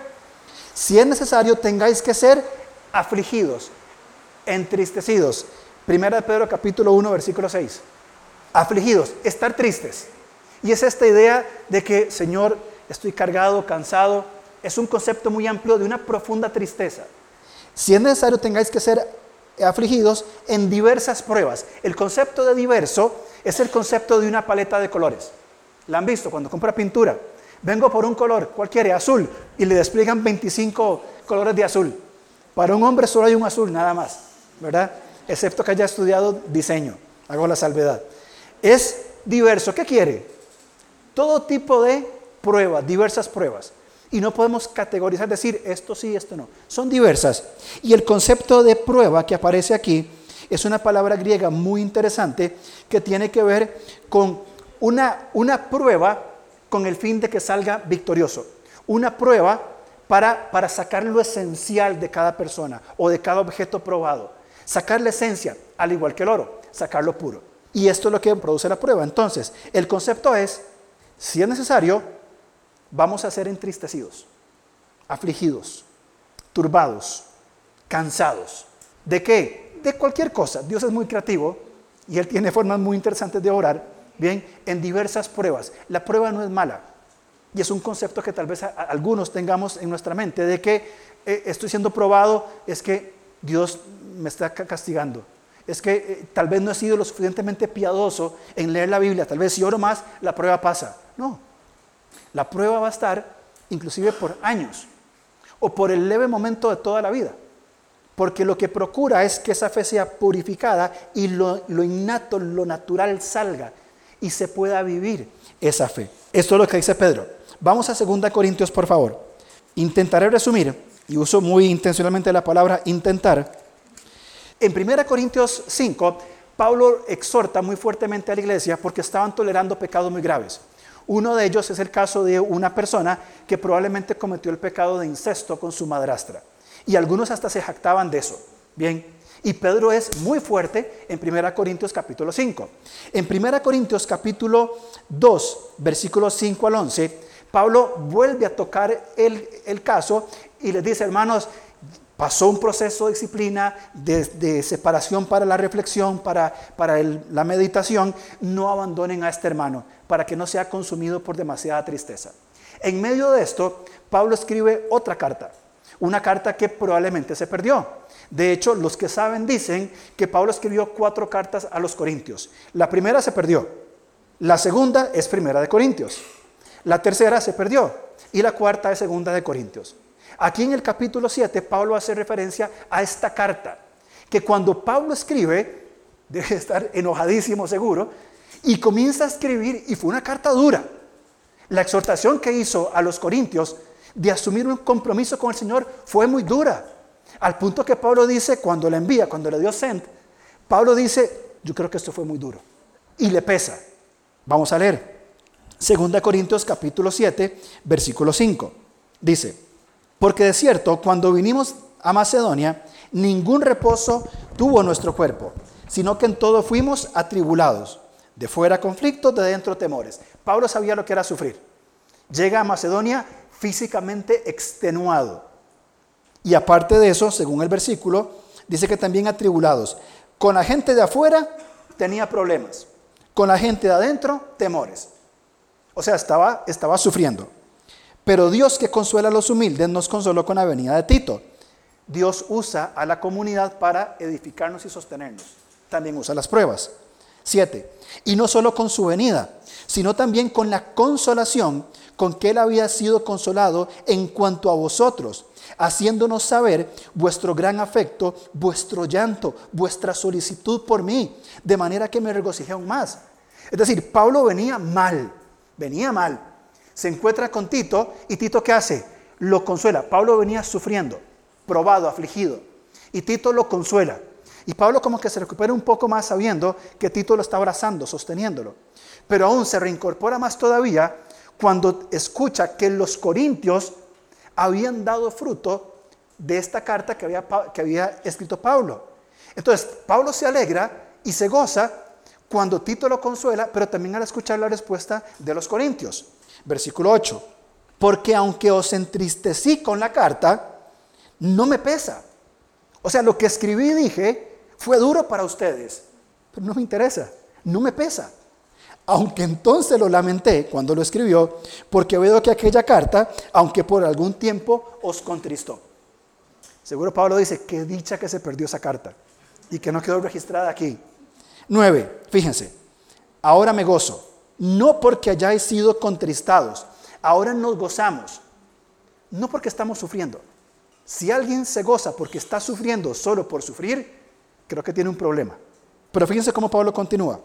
Si es necesario, tengáis que ser afligidos, entristecidos. Primera de Pedro capítulo uno, versículo seis. Afligidos, estar tristes. Y es esta idea de que, Señor, estoy cargado, cansado. Es un concepto muy amplio de una profunda tristeza. Si es necesario, tengáis que ser afligidos en diversas pruebas. El concepto de diverso es el concepto de una paleta de colores. ¿La han visto cuando compra pintura? Vengo por un color, ¿cuál quiere? Azul. Y le despliegan veinticinco colores de azul. Para un hombre solo hay un azul, nada más, ¿verdad? Excepto que haya estudiado diseño. Hago la salvedad. Es diverso. ¿Qué quiere? Todo tipo de pruebas, diversas pruebas. Y no podemos categorizar, decir esto sí, esto no. Son diversas. Y el concepto de prueba que aparece aquí es una palabra griega muy interesante que tiene que ver con una, una prueba con el fin de que salga victorioso. Una prueba para, para sacar lo esencial de cada persona o de cada objeto probado. Sacar la esencia, al igual que el oro, sacarlo puro. Y esto es lo que produce la prueba. Entonces, el concepto es, si es necesario, vamos a ser entristecidos, afligidos, turbados, cansados. ¿De qué? De cualquier cosa. Dios es muy creativo y Él tiene formas muy interesantes de orar, bien, en diversas pruebas. La prueba no es mala. Y es un concepto que tal vez a, a algunos tengamos en nuestra mente, de que eh, estoy siendo probado, es que Dios me está castigando. Es que eh, tal vez no he sido lo suficientemente piadoso en leer la Biblia. Tal vez si oro más, la prueba pasa. No. La prueba va a estar inclusive por años o por el leve momento de toda la vida. Porque lo que procura es que esa fe sea purificada y lo, lo innato, lo natural salga y se pueda vivir esa fe. Esto es lo que dice Pedro. Vamos a segunda Corintios, por favor. Intentaré resumir, y uso muy intencionalmente la palabra intentar. En primera Corintios cinco, Pablo exhorta muy fuertemente a la iglesia porque estaban tolerando pecados muy graves. Uno de ellos es el caso de una persona que probablemente cometió el pecado de incesto con su madrastra. Y algunos hasta se jactaban de eso. Bien, y Pedro es muy fuerte en primera Corintios capítulo cinco. En primera Corintios capítulo dos, versículos cinco al once, Pablo vuelve a tocar el, el caso y les dice, hermanos, pasó un proceso de disciplina, de, de separación para la reflexión, para, para el, la meditación. No abandonen a este hermano para que no sea consumido por demasiada tristeza. En medio de esto, Pablo escribe otra carta, una carta que probablemente se perdió. De hecho, los que saben dicen que Pablo escribió cuatro cartas a los Corintios. La primera se perdió, la segunda es primera de Corintios, la tercera se perdió y la cuarta es segunda de Corintios. Aquí en el capítulo siete, Pablo hace referencia a esta carta, que cuando Pablo escribe, debe estar enojadísimo seguro, y comienza a escribir, y fue una carta dura. La exhortación que hizo a los corintios de asumir un compromiso con el Señor fue muy dura, al punto que Pablo dice, cuando la envía, cuando le dio send, Pablo dice, yo creo que esto fue muy duro, y le pesa. Vamos a leer, segunda Corintios capítulo siete, versículo cinco, dice, porque de cierto, cuando vinimos a Macedonia, ningún reposo tuvo nuestro cuerpo, sino que en todo fuimos atribulados, de fuera conflictos, de dentro temores. Pablo sabía lo que era sufrir. Llega a Macedonia físicamente extenuado. Y aparte de eso, según el versículo, dice que también atribulados. Con la gente de afuera tenía problemas, con la gente de adentro temores. O sea, estaba, estaba sufriendo. Pero Dios, que consuela a los humildes, nos consoló con la venida de Tito. Dios usa a la comunidad para edificarnos y sostenernos. También usa las pruebas. Siete. Y no solo con su venida, sino también con la consolación con que él había sido consolado en cuanto a vosotros, haciéndonos saber vuestro gran afecto, vuestro llanto, vuestra solicitud por mí, de manera que me regocijé aún más. Es decir, Pablo venía mal, venía mal. Se encuentra con Tito y Tito, ¿qué hace? Lo consuela. Pablo venía sufriendo, probado, afligido, y Tito lo consuela. Y Pablo como que se recupera un poco más sabiendo que Tito lo está abrazando, sosteniéndolo. Pero aún se reincorpora más todavía cuando escucha que los corintios habían dado fruto de esta carta que había, que había escrito Pablo. Entonces, Pablo se alegra y se goza cuando Tito lo consuela, pero también al escuchar la respuesta de los corintios. Versículo ocho. Porque aunque os entristecí con la carta, no me pesa. O sea, lo que escribí y dije fue duro para ustedes, pero no me interesa, no me pesa. Aunque entonces lo lamenté cuando lo escribió, porque veo que aquella carta, aunque por algún tiempo, os contristó. Seguro Pablo dice, qué dicha que se perdió esa carta y que no quedó registrada aquí. Nueve, fíjense, ahora me gozo, no porque hayáis sido contristados, ahora nos gozamos, no porque estamos sufriendo. Si alguien se goza porque está sufriendo solo por sufrir, creo que tiene un problema. Pero fíjense cómo Pablo continúa.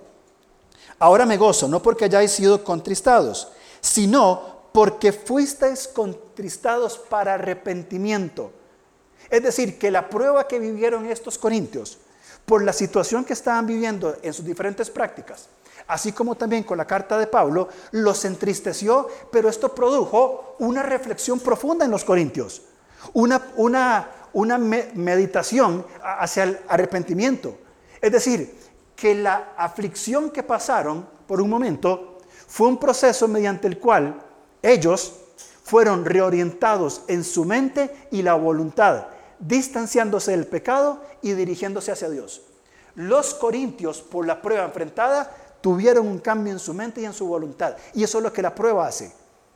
Ahora me gozo, no porque hayáis sido contristados, sino porque fuisteis contristados para arrepentimiento. Es decir, que la prueba que vivieron estos corintios, por la situación que estaban viviendo en sus diferentes prácticas, así como también con la carta de Pablo, los entristeció, pero esto produjo una reflexión profunda en los corintios, una, una, una me- meditación hacia el arrepentimiento. Es decir, que la aflicción que pasaron por un momento fue un proceso mediante el cual ellos fueron reorientados en su mente y la voluntad, distanciándose del pecado y dirigiéndose hacia Dios. Los corintios, por la prueba enfrentada, tuvieron un cambio en su mente y en su voluntad. Y eso es lo que la prueba hace.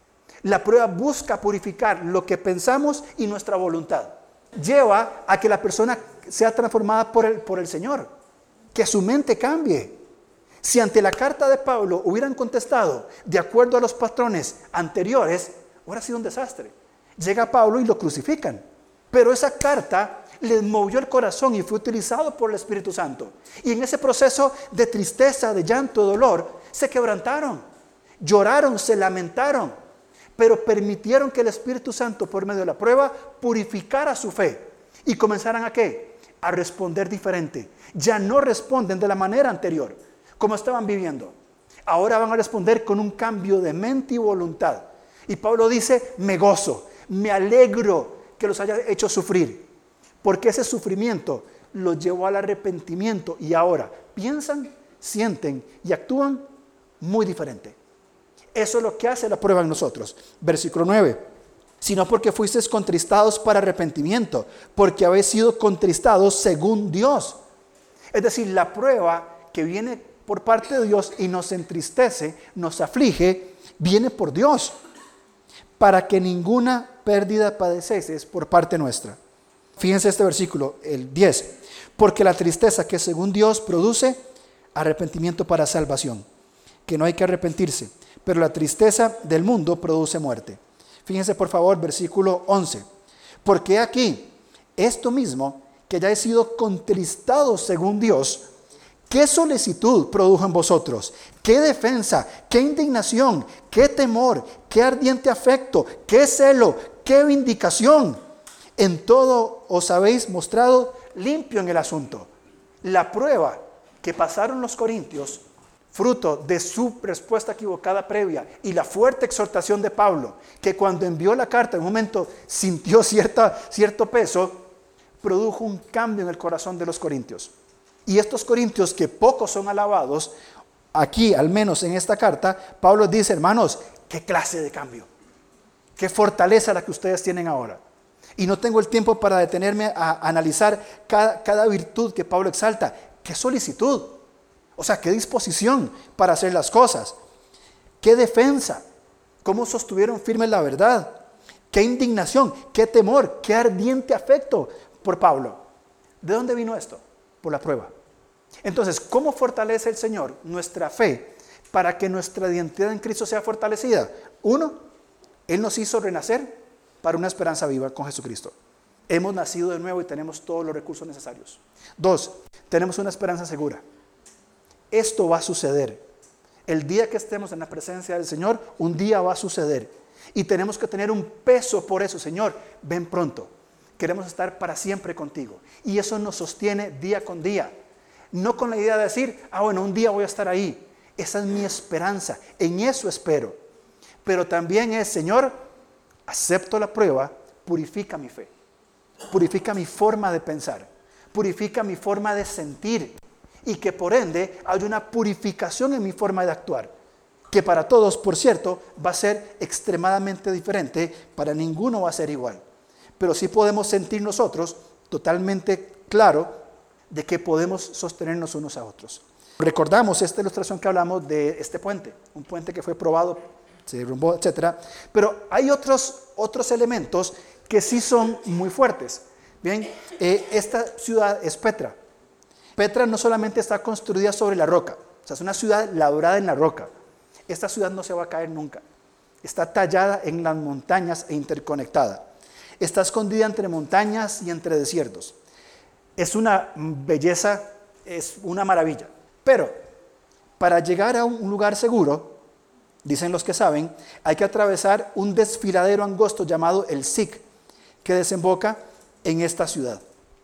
La prueba busca purificar lo que pensamos y nuestra voluntad. Lleva a que la persona sea transformada por el, por el Señor, que su mente cambie. Si ante la carta de Pablo hubieran contestado de acuerdo a los patrones anteriores, hubiera sido un desastre. Llega Pablo y lo crucifican. Pero esa carta les movió el corazón y fue utilizado por el Espíritu Santo. Y en ese proceso de tristeza, de llanto, de dolor, se quebrantaron, lloraron, se lamentaron. pero permitieron que el Espíritu Santo, por medio de la prueba, purificara su fe. ¿Y comenzaran a qué? A responder diferente. Ya no responden de la manera anterior, como estaban viviendo. Ahora van a responder con un cambio de mente y voluntad. Y Pablo dice, me gozo, me alegro que los haya hecho sufrir, porque ese sufrimiento los llevó al arrepentimiento y ahora piensan, sienten y actúan muy diferente. Eso es lo que hace la prueba en nosotros. Versículo nueve. Sino porque fuisteis contristados para arrepentimiento, porque habéis sido contristados según Dios. Es decir, la prueba que viene por parte de Dios y nos entristece, nos aflige, viene por Dios, para que ninguna pérdida padecéis por parte nuestra. Fíjense este versículo, el diez. Porque la tristeza que según Dios produce arrepentimiento para salvación, que no hay que arrepentirse, pero la tristeza del mundo produce muerte. Fíjense por favor, versículo once. Porque aquí, esto mismo, que ya he sido contristado según Dios, ¿qué solicitud produjo en vosotros? ¿Qué defensa? ¿Qué indignación? ¿Qué temor? ¿Qué ardiente afecto? ¿Qué celo? ¿Qué vindicación? En todo os habéis mostrado limpio en el asunto. La prueba que pasaron los corintios, fruto de su respuesta equivocada previa y la fuerte exhortación de Pablo, que cuando envió la carta en un momento sintió cierta, cierto peso, produjo un cambio en el corazón de los corintios. Y estos corintios, que pocos son alabados, aquí al menos en esta carta, Pablo dice, hermanos, qué clase de cambio, qué fortaleza la que ustedes tienen ahora. Y no tengo el tiempo para detenerme a analizar cada, cada virtud que Pablo exalta. Qué solicitud, o sea, qué disposición para hacer las cosas, qué defensa, cómo sostuvieron firme la verdad, qué indignación, qué temor, qué ardiente afecto por Pablo. ¿De dónde vino esto? Por la prueba. Entonces, ¿cómo fortalece el Señor nuestra fe para que nuestra identidad en Cristo sea fortalecida? Uno, Él nos hizo renacer para una esperanza viva con Jesucristo. Hemos nacido de nuevo y tenemos todos los recursos necesarios. Dos, tenemos una esperanza segura. Esto va a suceder. El día que estemos en la presencia del Señor, un día va a suceder. Y tenemos que tener un peso por eso. Señor, ven pronto. Queremos estar para siempre contigo. Y eso nos sostiene día con día. No con la idea de decir, ah, bueno, un día voy a estar ahí. Esa es mi esperanza. En eso espero. Pero también es, Señor, acepto la prueba, purifica mi fe. Purifica mi forma de pensar. Purifica mi forma de sentir. Y que por ende hay una purificación en mi forma de actuar. Que para todos, por cierto, va a ser extremadamente diferente. Para ninguno va a ser igual. Pero sí podemos sentir nosotros totalmente claro de que podemos sostenernos unos a otros. Recordamos esta ilustración que hablamos de este puente, un puente que fue probado, se derrumbó, etcétera. Pero hay otros, otros elementos que sí son muy fuertes. Bien, eh, esta ciudad es Petra. Petra no solamente está construida sobre la roca, o sea, es una ciudad labrada en la roca. Esta ciudad no se va a caer nunca. Está tallada en las montañas e interconectada. Está escondida entre montañas y entre desiertos. Es una belleza, es una maravilla. Pero para llegar a un lugar seguro, dicen los que saben, hay que atravesar un desfiladero angosto llamado el Sic, que desemboca en esta ciudad.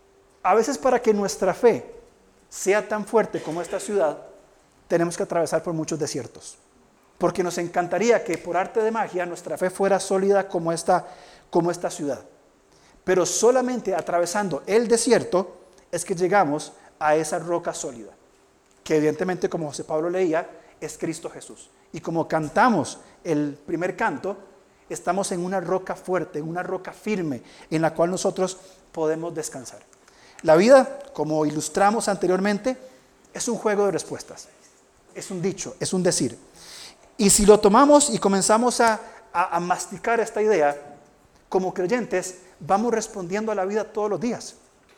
A veces para que nuestra fe sea tan fuerte como esta ciudad, tenemos que atravesar por muchos desiertos. Porque nos encantaría que por arte de magia nuestra fe fuera sólida como esta, como esta ciudad. Pero solamente atravesando el desierto es que llegamos a esa roca sólida, que evidentemente, como José Pablo leía, es Cristo Jesús. Y como cantamos el primer canto, estamos en una roca fuerte, en una roca firme, en la cual nosotros podemos descansar. La vida, como ilustramos anteriormente, es un juego de respuestas. Es un dicho, es un decir. Y si lo tomamos y comenzamos a, a, a masticar esta idea, como creyentes, vamos respondiendo a la vida todos los días.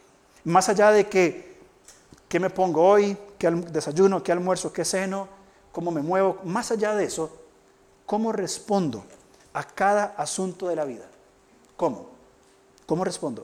Más allá de que, ¿qué me pongo hoy? ¿Qué desayuno? ¿Qué almuerzo? ¿Qué ceno? ¿Cómo me muevo? Más allá de eso, ¿cómo respondo a cada asunto de la vida? ¿Cómo? ¿Cómo respondo?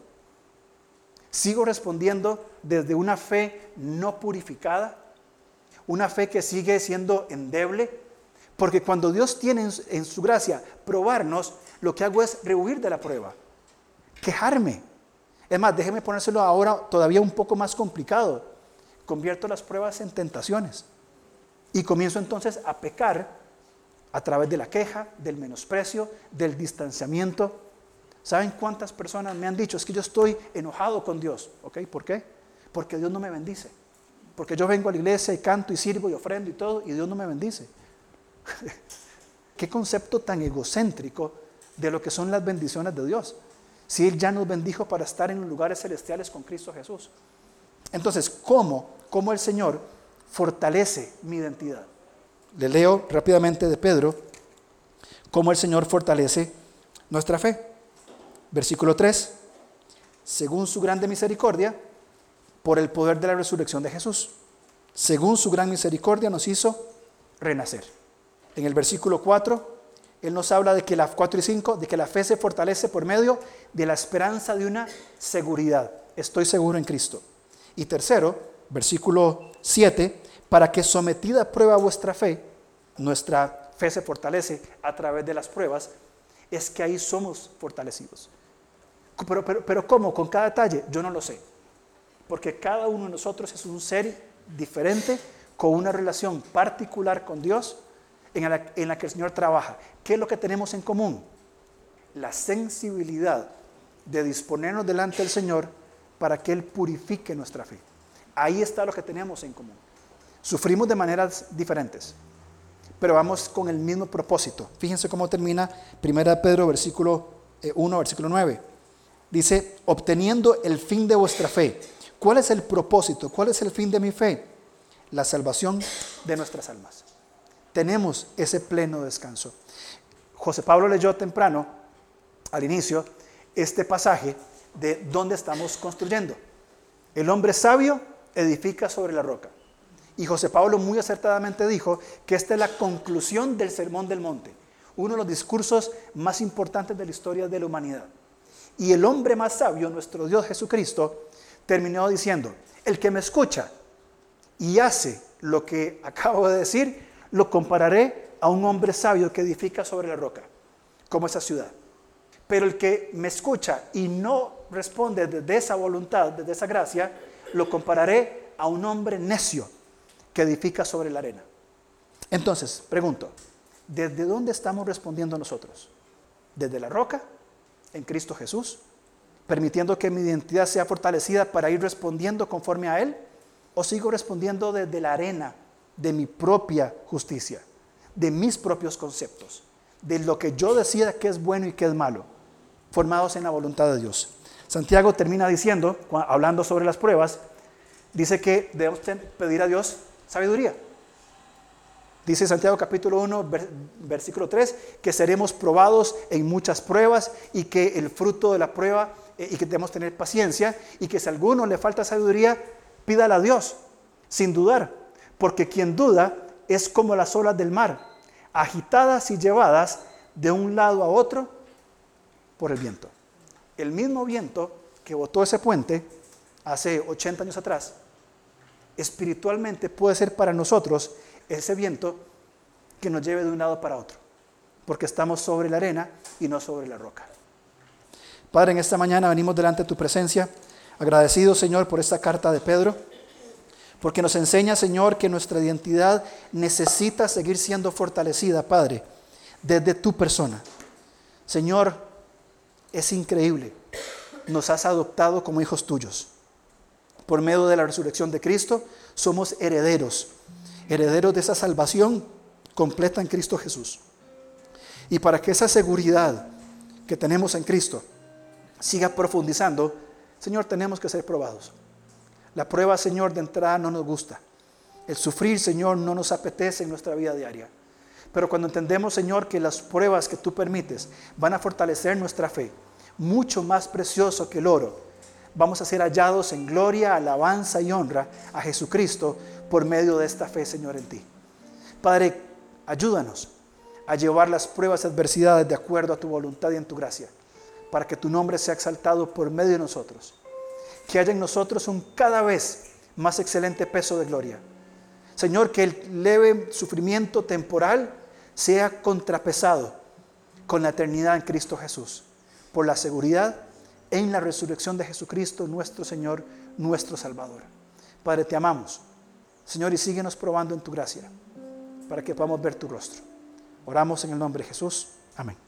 ¿Sigo respondiendo desde una fe no purificada? ¿Una fe que sigue siendo endeble? Porque cuando Dios tiene en su, en su gracia probarnos, lo que hago es rehuir de la prueba, quejarme. Es más, déjeme ponérselo ahora todavía un poco más complicado. Convierto las pruebas en tentaciones y comienzo entonces a pecar a través de la queja, del menosprecio, del distanciamiento. ¿Saben cuántas personas me han dicho? Es que yo estoy enojado con Dios. ¿Ok? ¿Por qué? Porque Dios no me bendice. Porque yo vengo a la iglesia y canto y sirvo y ofrendo y todo y Dios no me bendice. Qué concepto tan egocéntrico de lo que son las bendiciones de Dios. Si Él ya nos bendijo para estar en los lugares celestiales con Cristo Jesús. Entonces, ¿cómo? ¿Cómo el Señor fortalece mi identidad? Le leo rápidamente de Pedro cómo el Señor fortalece nuestra fe. Versículo tres. Según su grande misericordia, por el poder de la resurrección de Jesús. Según su gran misericordia nos hizo renacer. En el versículo cuatro, Él nos habla de que la cuatro y cinco, de que la fe se fortalece por medio de la esperanza de una seguridad. Estoy seguro en Cristo. Y tercero, versículo siete, para que sometida a prueba vuestra fe, nuestra fe se fortalece a través de las pruebas, es que ahí somos fortalecidos. Pero, pero, pero ¿cómo? ¿Con cada detalle? Yo no lo sé. Porque cada uno de nosotros es un ser diferente, con una relación particular con Dios, en la, en la que el Señor trabaja. ¿Qué es lo que tenemos en común? La sensibilidad de disponernos delante del Señor para que Él purifique nuestra fe. Ahí está lo que tenemos en común. Sufrimos de maneras diferentes, pero vamos con el mismo propósito. Fíjense cómo termina primera de Pedro, versículo uno, versículo nueve. Dice, obteniendo el fin de vuestra fe. ¿Cuál es el propósito? ¿Cuál es el fin de mi fe? La salvación de nuestras almas. Tenemos ese pleno descanso. José Pablo leyó temprano, al inicio, este pasaje de dónde estamos construyendo. El hombre sabio edifica sobre la roca. Y José Pablo muy acertadamente dijo que esta es la conclusión del Sermón del Monte, uno de los discursos más importantes de la historia de la humanidad. Y el hombre más sabio, nuestro Dios Jesucristo, terminó diciendo, el que me escucha y hace lo que acabo de decir, lo compararé a un hombre sabio que edifica sobre la roca, como esa ciudad. Pero el que me escucha y no responde desde esa voluntad, desde esa gracia, lo compararé a un hombre necio que edifica sobre la arena. Entonces, pregunto, ¿desde dónde estamos respondiendo nosotros? ¿Desde la roca? ¿En Cristo Jesús? ¿Permitiendo que mi identidad sea fortalecida para ir respondiendo conforme a Él? ¿O sigo respondiendo desde la arena de mi propia justicia, de mis propios conceptos, de lo que yo decida que es bueno y que es malo, formados en la voluntad de Dios? Santiago termina diciendo, hablando sobre las pruebas, dice que debemos pedir a Dios sabiduría. Dice Santiago capítulo uno, versículo tres, que seremos probados en muchas pruebas y que el fruto de la prueba, eh, y que debemos tener paciencia, y que si a alguno le falta sabiduría, pídala a Dios, sin dudar, porque quien duda es como las olas del mar, agitadas y llevadas de un lado a otro por el viento. El mismo viento que botó ese puente hace ochenta años atrás, espiritualmente puede ser para nosotros ese viento que nos lleve de un lado para otro, porque estamos sobre la arena y no sobre la roca. Padre, en esta mañana venimos delante de tu presencia, agradecidos, Señor, por esta carta de Pedro, porque nos enseña, Señor, que nuestra identidad necesita seguir siendo fortalecida, Padre, desde tu persona. Señor, es increíble, nos has adoptado como hijos tuyos. Por medio de la resurrección de Cristo, somos herederos, herederos de esa salvación completa en Cristo Jesús. Y para que esa seguridad que tenemos en Cristo siga profundizando, Señor, tenemos que ser probados. La prueba, Señor, de entrada no nos gusta. El sufrir, Señor, no nos apetece en nuestra vida diaria. Pero cuando entendemos, Señor, que las pruebas que tú permites van a fortalecer nuestra fe, mucho más precioso que el oro, vamos a ser hallados en gloria, alabanza y honra a Jesucristo por medio de esta fe, Señor, en ti. Padre, ayúdanos a llevar las pruebas y adversidades de acuerdo a tu voluntad y en tu gracia, para que tu nombre sea exaltado por medio de nosotros. Que haya en nosotros un cada vez más excelente peso de gloria. Señor, que el leve sufrimiento temporal sea contrapesado con la eternidad en Cristo Jesús, por la seguridad en la resurrección de Jesucristo, nuestro Señor, nuestro Salvador. Padre, te amamos, Señor, y síguenos probando en tu gracia, para que podamos ver tu rostro. Oramos en el nombre de Jesús. Amén.